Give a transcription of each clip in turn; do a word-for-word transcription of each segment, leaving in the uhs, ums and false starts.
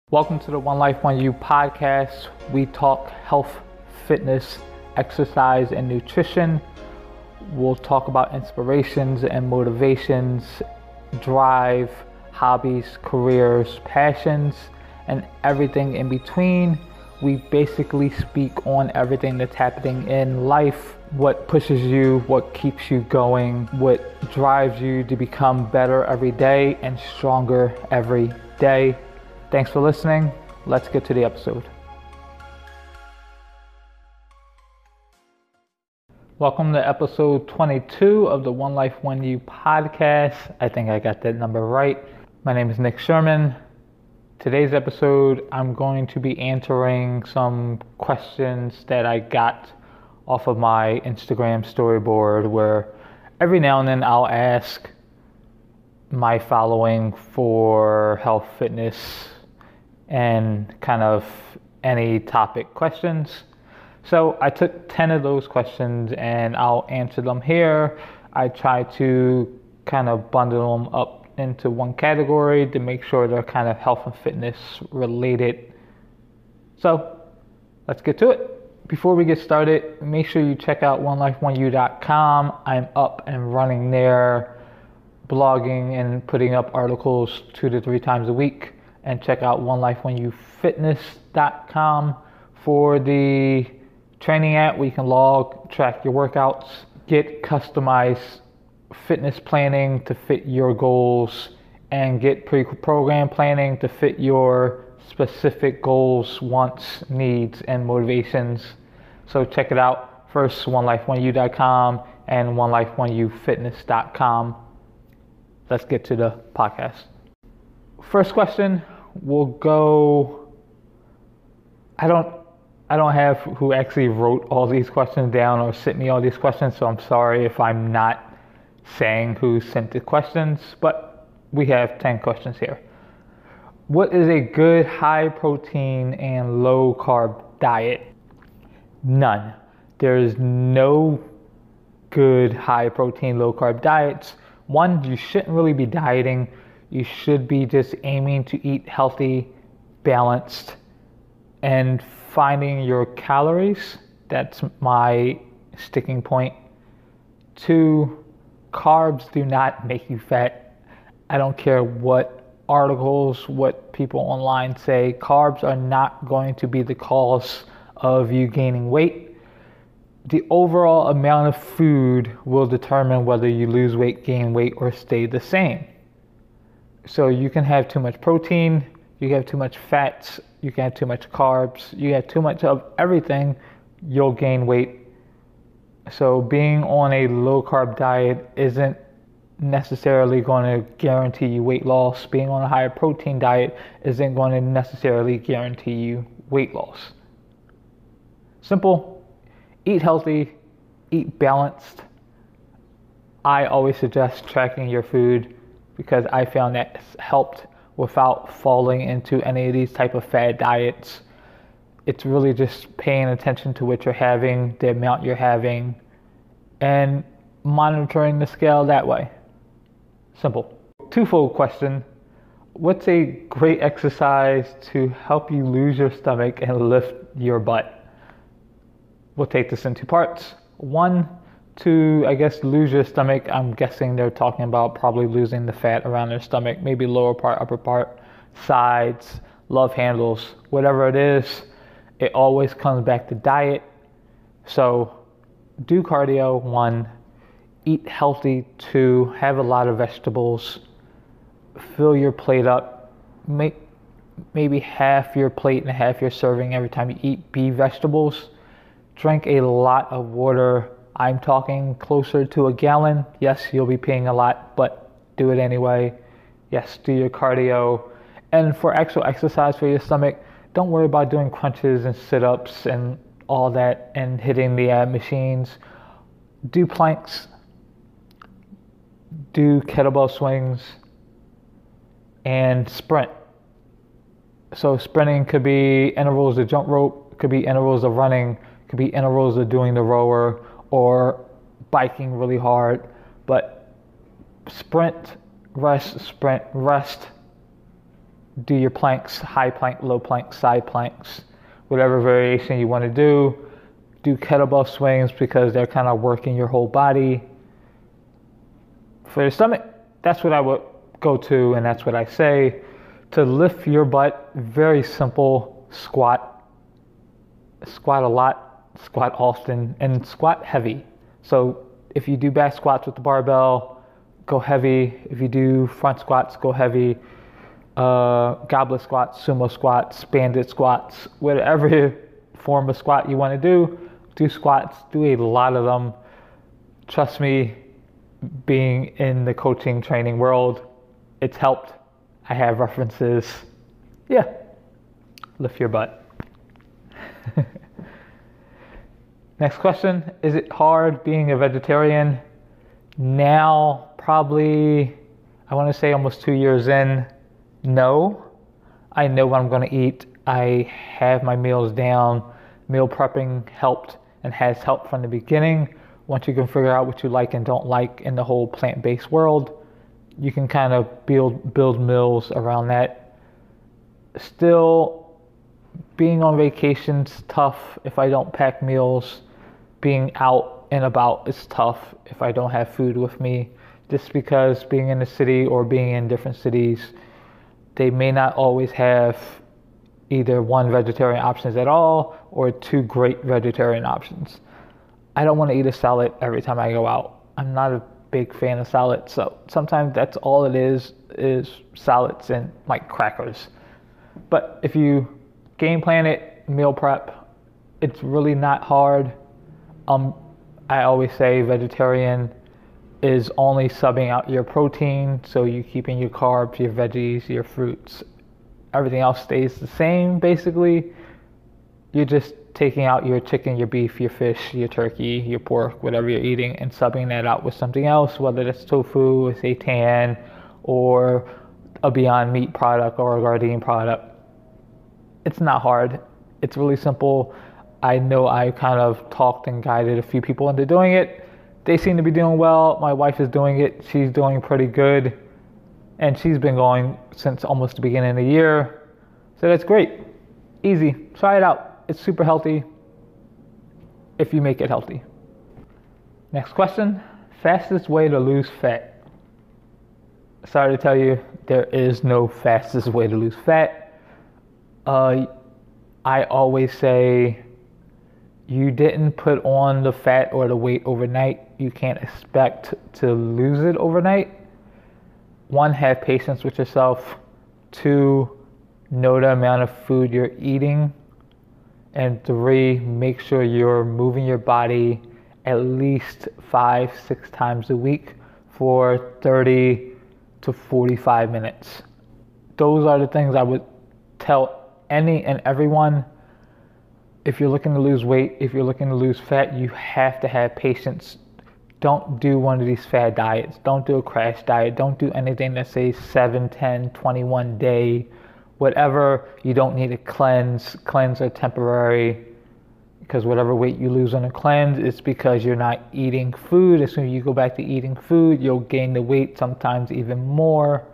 Welcome to the One Life One You podcast. We talk health, fitness, exercise, and nutrition. We'll talk about inspirations and motivations, drive, hobbies, careers, passions, and everything in between. We basically speak on everything that's happening in life, what pushes you, what keeps you going, what drives you to become better every day and stronger every day. Thanks for listening. Let's get to the episode. Welcome to episode twenty-two of the One Life One You podcast. I think I got that number right. My name is Nick Sherman. Today's episode, I'm going to be answering some questions that I got off of my Instagram storyboard, where every now and then I'll ask my following for health, fitness, and kind of any topic questions. So I took ten of those questions and I'll answer them here. I try to kind of bundle them up into one category to make sure they're kind of health and fitness related. So let's get to it. Before we get started, make sure you check out one life one you dot com. I'm up and running there, blogging and putting up articles two to three times a week. And check out one life one you fitness dot com for the training app where you can log, track your workouts, get customized fitness planning to fit your goals, and get pre-program planning to fit your specific goals, wants, needs, and motivations. So check it out. First, one life one you dot com and one life one you fitness dot com. Let's get to the podcast. First question. We'll go, I don't I don't have who actually wrote all these questions down or sent me all these questions, so I'm sorry if I'm not saying who sent the questions, but we have ten questions here. What is a good high protein and low carb diet? None. There is no good high protein, low carb diets. One, you shouldn't really be dieting. You should be just aiming to eat healthy, balanced, and finding your calories. That's my sticking point. Two, carbs do not make you fat. I don't care what articles, what people online say. Carbs are not going to be the cause of you gaining weight. The overall amount of food will determine whether you lose weight, gain weight, or stay the same. So you can have too much protein, you can have too much fats, you can have too much carbs, you have too much of everything, you'll gain weight. So being on a low carb diet isn't necessarily going to guarantee you weight loss. Being on a higher protein diet isn't going to necessarily guarantee you weight loss. Simple. Eat healthy, eat balanced. I always suggest tracking your food, because I found that helped without falling into any of these type of fad diets. It's really just paying attention to what you're having, the amount you're having, and monitoring the scale that way. Simple. Twofold question. What's a great exercise to help you lose your stomach and lift your butt? We'll take this in two parts. One, to, I guess, lose your stomach. I'm guessing they're talking about probably losing the fat around their stomach, maybe lower part, upper part, sides, love handles, whatever it is. It always comes back to diet. So do cardio, one. Eat healthy, two. Have a lot of vegetables. Fill your plate up. Make maybe half your plate and half your serving every time you eat be vegetables. Drink a lot of water. I'm talking closer to a gallon. Yes, you'll be peeing a lot, but do it anyway. Yes, do your cardio. And for actual exercise for your stomach, don't worry about doing crunches and sit-ups and all that and hitting the uh, machines. Do planks. Do kettlebell swings. And sprint. So sprinting could be intervals of jump rope, could be intervals of running, could be intervals of doing the rower, or biking really hard. But sprint, rest, sprint, rest. do your planks, high plank, low plank, side planks, whatever variation you want to do. Do kettlebell swings because they're kind of working your whole body. For the stomach, that's what I would go to, and that's what I say. To lift your butt, very simple, squat. Squat a lot, squat often, and squat heavy. So if you do back squats with the barbell, go heavy. If you do front squats, go heavy. Uh, goblet squats, sumo squats, bandit squats, whatever form of squat you want to do, do squats. Do a lot of them. Trust me, being in the coaching training world, it's helped. I have references. Yeah, lift your butt. Next question, is it hard being a vegetarian? Now, probably, I want to say almost two years in, no. I know what I'm going to eat. I have my meals down. Meal prepping helped and has helped from the beginning. Once you can figure out what you like and don't like in the whole plant-based world, you can kind of build build meals around that. Still, being on vacation's tough if I don't pack meals. Being out and about is tough if I don't have food with me, just because being in the city or being in different cities, they may not always have either one vegetarian options at all or two great vegetarian options. I don't want to eat a salad every time I go out. I'm not a big fan of salad, so sometimes that's all it is, is salads and like crackers. But if you game plan it, meal prep, it's really not hard. Um, I always say vegetarian is only subbing out your protein, so you keeping your carbs, your veggies, your fruits. Everything else stays the same, basically. You're just taking out your chicken, your beef, your fish, your turkey, your pork, whatever you're eating, and subbing that out with something else, whether that's tofu, a seitan, or a Beyond Meat product or a Gardein product. It's not hard. It's really simple. I know I kind of talked and guided a few people into doing it. They seem to be doing well. My wife is doing it. She's doing pretty good. And she's been going since almost the beginning of the year. So that's great. Easy. Try it out. It's super healthy if you make it healthy. Next question. Fastest way to lose fat. Sorry to tell you, there is no fastest way to lose fat. Uh, I always say you didn't put on the fat or the weight overnight. You can't expect to lose it overnight. One, have patience with yourself. Two, know the amount of food you're eating. And three, make sure you're moving your body at least five, six times a week for thirty to forty-five minutes. Those are the things I would tell any and everyone. If you're looking to lose weight, if you're looking to lose fat, you have to have patience. Don't do one of these fad diets. Don't do a crash diet. Don't do anything that says seven, ten, twenty-one day, whatever. You don't need a cleanse. Cleanse are temporary, because whatever weight you lose on a cleanse, it's because you're not eating food. As soon as you go back to eating food, you'll gain the weight, sometimes even more.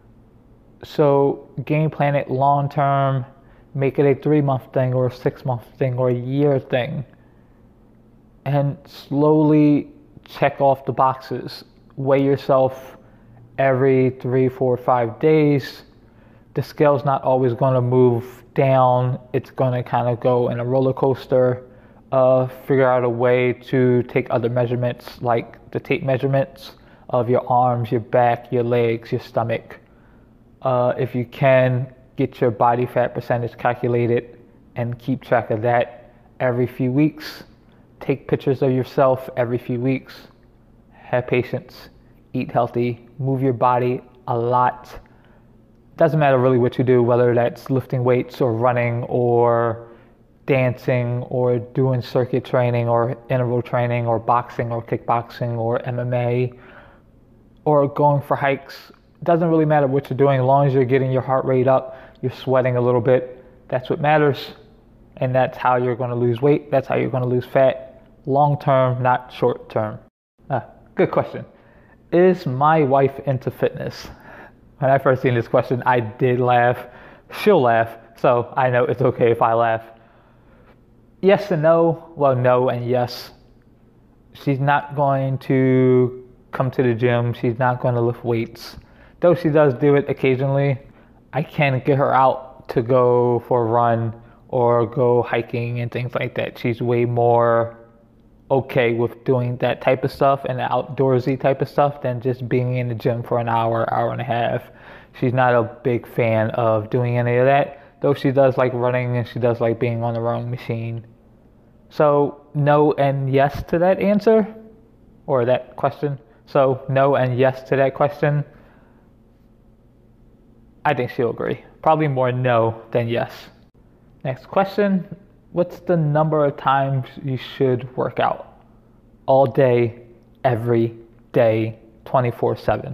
So game plan it long term. Make it a three month thing or a six month thing or a year thing. And slowly check off the boxes. Weigh yourself every three, four, five days. The scale's not always going to move down. It's going to kind of go in a roller coaster. Uh, figure out a way to take other measurements, like the tape measurements of your arms, your back, your legs, your stomach. Uh, if you can, get your body fat percentage calculated and keep track of that every few weeks. Take pictures of yourself every few weeks. Have patience. Eat healthy. Move your body a lot. Doesn't matter really what you do, whether that's lifting weights or running or dancing or doing circuit training or interval training or boxing or kickboxing or M M A or going for hikes. Doesn't really matter what you're doing, as long as you're getting your heart rate up, you're sweating a little bit. That's what matters. And that's how you're going to lose weight. That's how you're going to lose fat. Long term, not short term. Ah, good question. Is my wife into fitness? When I first seen this question, I did laugh. She'll laugh, so I know it's okay if I laugh. Yes and no. Well, no and yes. She's not going to come to the gym. She's not going to lift weights. Though she does do it occasionally, I can get her out to go for a run or go hiking and things like that. She's way more okay with doing that type of stuff and the outdoorsy type of stuff than just being in the gym for an hour, hour and a half. She's not a big fan of doing any of that, though she does like running and she does like being on the rowing machine. So no and yes to that answer, or that question. So no and yes to that question. I think she'll agree. Probably more no than yes. Next question. What's the number of times you should work out? All day, every day, twenty-four seven.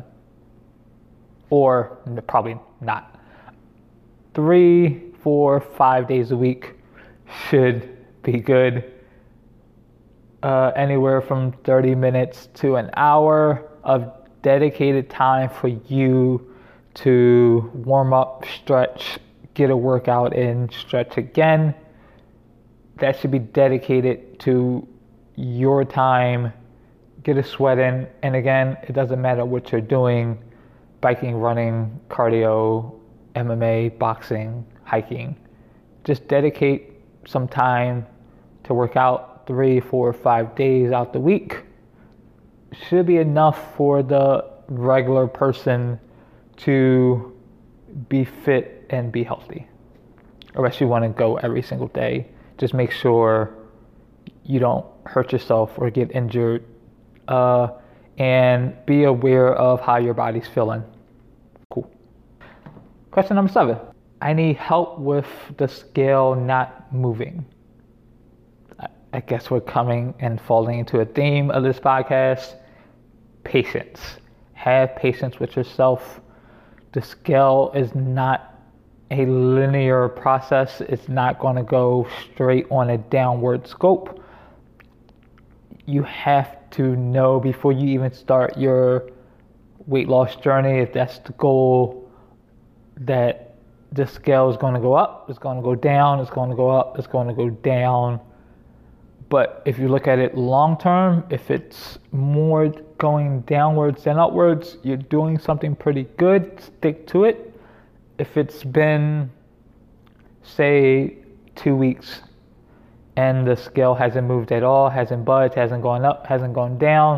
Or probably not. Three, four, five days a week should be good. Uh, anywhere from thirty minutes to an hour of dedicated time for you to warm up, stretch, get a workout in, stretch again. That should be dedicated to your time, get a sweat in. And again, it doesn't matter what you're doing, biking, running, cardio, M M A, boxing, hiking. Just dedicate some time to work out three, four, five days out the week. Should be enough for the regular person to be fit and be healthy. Unless you want to go every single day. Just make sure you don't hurt yourself or get injured, uh, and be aware of how your body's feeling. Cool. Question number seven. I need help with the scale not moving. I guess we're coming and falling into a theme of this podcast. Patience. Have patience with yourself. The scale is not a linear process. It's not going to go straight on a downward scope. You have to know before you even start your weight loss journey, if that's the goal, that the scale is going to go up, it's going to go down, it's going to go up, it's going to go down. But if you look at it long term, if it's more going downwards than upwards, you're doing something pretty good. Stick to it. If it's been, say, two weeks and the scale hasn't moved at all, hasn't budged, hasn't gone up, hasn't gone down,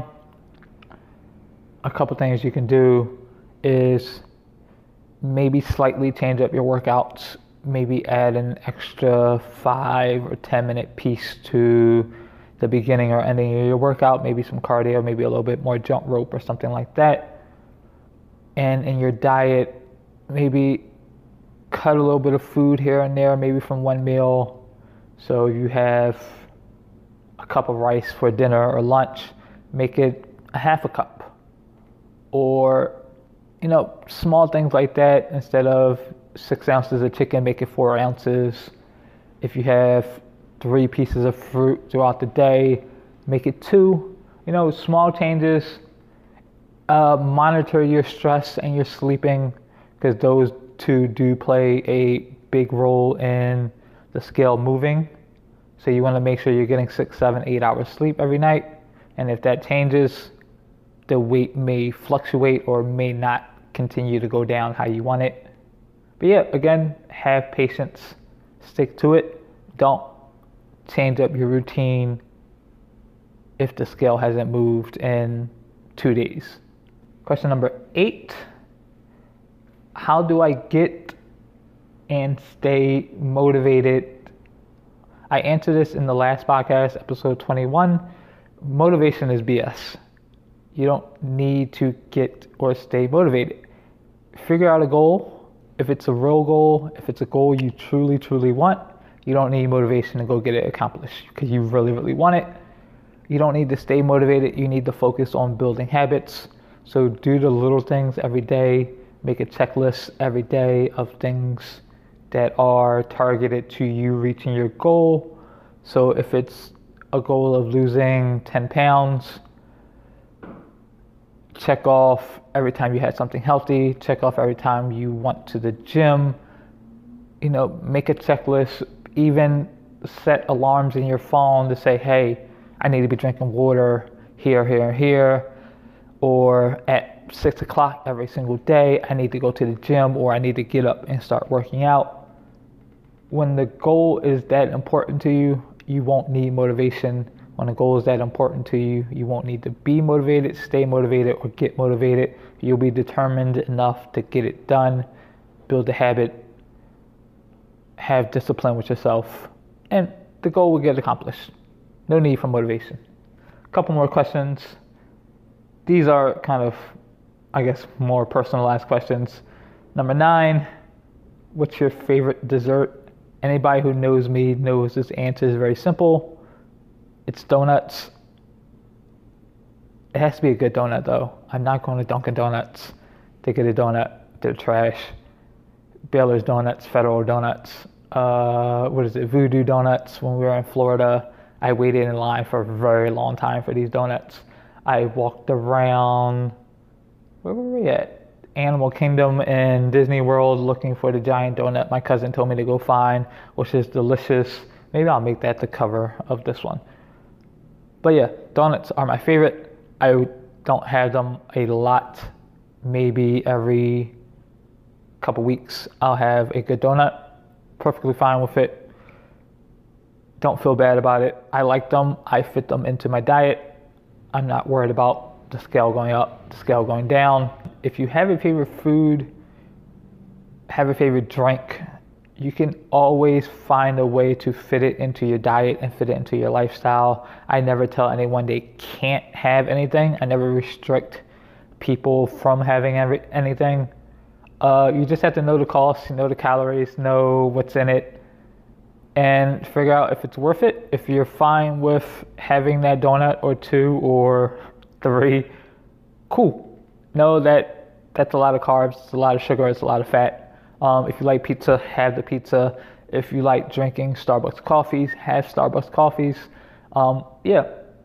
a couple things you can do is maybe slightly change up your workouts. Maybe add an extra five or ten minute piece to the beginning or ending of your workout. Maybe some cardio, maybe a little bit more jump rope or something like that. And in your diet, maybe cut a little bit of food here and there, maybe from one meal. So you have a cup of rice for dinner or lunch, make it a half a cup. Or, you know, small things like that. Instead of six ounces of chicken, make it four ounces. If you have three pieces of fruit throughout the day, make it two. You know, small changes. Uh, monitor your stress and your sleeping, because those two do play a big role in the scale moving. So you want to make sure you're getting six, seven, eight hours sleep every night. And if that changes, the weight may fluctuate or may not continue to go down how you want it. But yeah, again, have patience, stick to it. Don't change up your routine if the scale hasn't moved in two days. Question number eight. How do I get and stay motivated? I answered this in the last podcast, episode twenty-one. Motivation is B S. You don't need to get or stay motivated. Figure out a goal. If it's a real goal, if it's a goal you truly, truly want, you don't need motivation to go get it accomplished because you really, really want it. You don't need to stay motivated. You need to focus on building habits. So do the little things every day. Make a checklist every day of things that are targeted to you reaching your goal. So if it's a goal of losing ten pounds, check off every time you had something healthy, check off every time you went to the gym, you know, make a checklist, even set alarms in your phone to say, hey, I need to be drinking water here, here, here, or at six o'clock every single day, I need to go to the gym, or I need to get up and start working out. When the goal is that important to you, you won't need motivation. When a goal is that important to you, you won't need to be motivated, stay motivated, or get motivated. You'll be determined enough to get it done, build a habit, have discipline with yourself, and the goal will get accomplished. No need for motivation. A couple more questions. These are kind of, I guess, more personalized questions. Number nine, what's your favorite dessert? Anybody who knows me knows this answer is very simple. It's donuts. It has to be a good donut, though. I'm not going to Dunkin' Donuts to get a donut. They're trash. Baylor's Donuts, Federal Donuts, uh, what is it, Voodoo Donuts. When we were in Florida, I waited in line for a very long time for these donuts. I walked around, where were we at? Animal Kingdom and Disney World looking for the giant donut my cousin told me to go find, which is delicious. Maybe I'll make that the cover of this one. But yeah, donuts are my favorite. I don't have them a lot. Maybe every couple weeks I'll have a good donut. Perfectly fine with it. Don't feel bad about it. I like them. I fit them into my diet. I'm not worried about the scale going up, the scale going down. If you have a favorite food, have a favorite drink, you can always find a way to fit it into your diet and fit it into your lifestyle. I never tell anyone they can't have anything. I never restrict people from having every, anything. Uh, you just have to know the cost, know the calories, know what's in it, and figure out if it's worth it. If you're fine with having that donut or two or three, cool. Know that that's a lot of carbs, it's a lot of sugar, it's a lot of fat. Um, if you like pizza, have the pizza. If you like drinking Starbucks coffees, have Starbucks coffees. Um, yeah,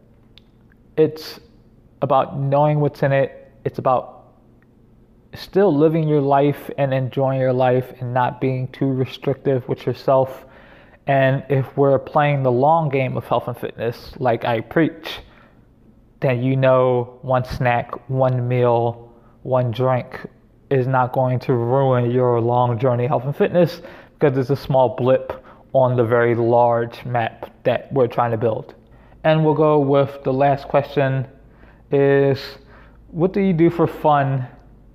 it's about knowing what's in it. It's about still living your life and enjoying your life and not being too restrictive with yourself. And if we're playing the long game of health and fitness, like I preach, then you know one snack, one meal, one drink is not going to ruin your long journey of health and fitness, because it's a small blip on the very large map that we're trying to build. And we'll go with the last question is, what do you do for fun,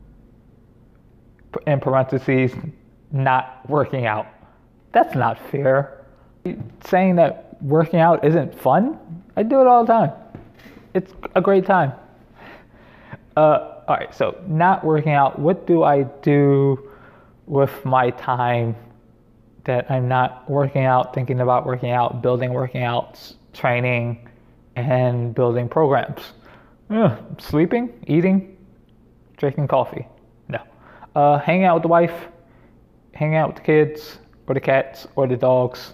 in parentheses, not working out? That's not fair. Saying that working out isn't fun? I do it all the time. It's a great time. Uh, all right, so not working out. What do I do with my time that I'm not working out, thinking about working out, building working outs, training, and building programs? Uh, sleeping, eating, drinking coffee. No. Uh, hanging out with the wife, hanging out with the kids, or the cats, or the dogs.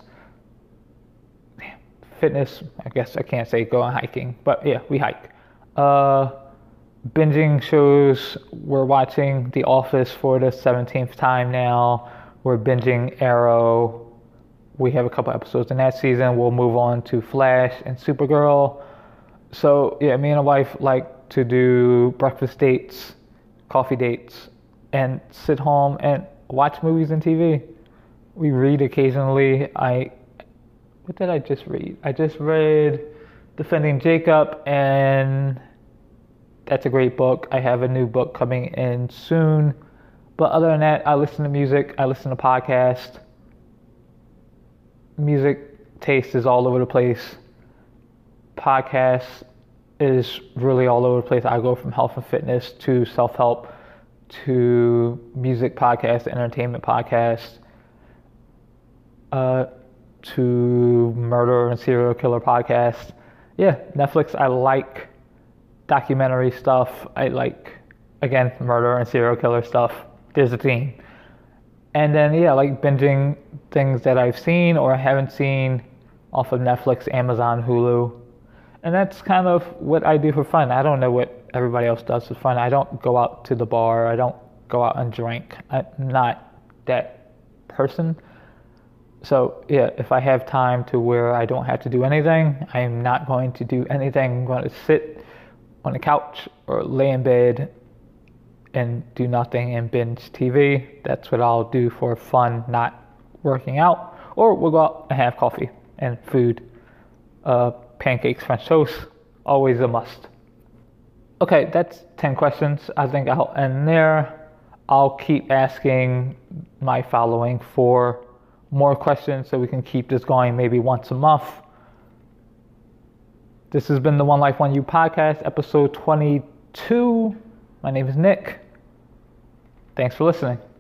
Fitness, I guess I can't say go on hiking, but yeah, we hike. Uh, binging shows. We're watching The Office for the seventeenth time now. We're binging Arrow. We have a couple episodes in that season. We'll move on to Flash and Supergirl. So yeah, me and my wife like to do breakfast dates, coffee dates, and sit home and watch movies and T V. We read occasionally. I what did I just read? I just read Defending Jacob, and that's a great book. I have a new book coming in soon. But other than that, I listen to music. I listen to podcasts. Music taste is all over the place. Podcasts is really all over the place. I go from health and fitness to self-help to music podcasts, entertainment podcasts, uh, to murder and serial killer podcasts. Yeah, Netflix, I like documentary stuff. I like, again, murder and serial killer stuff. There's a theme. And then, yeah, I like binging things that I've seen or haven't seen off of Netflix, Amazon, Hulu. And that's kind of what I do for fun. I don't know what everybody else does for fun. I don't go out to the bar. I don't go out and drink. I'm not that person. So yeah, if I have time to where I don't have to do anything, I am not going to do anything. I'm going to sit on the couch or lay in bed and do nothing and binge T V. That's what I'll do for fun, not working out. Or we'll go out and have coffee and food. Uh, pancakes, French toast, always a must. Okay, that's ten questions. I think I'll end there. I'll keep asking my following for more questions so we can keep this going maybe once a month. This has been the One Life One You podcast, episode twenty-two. My name is Nick. Thanks for listening.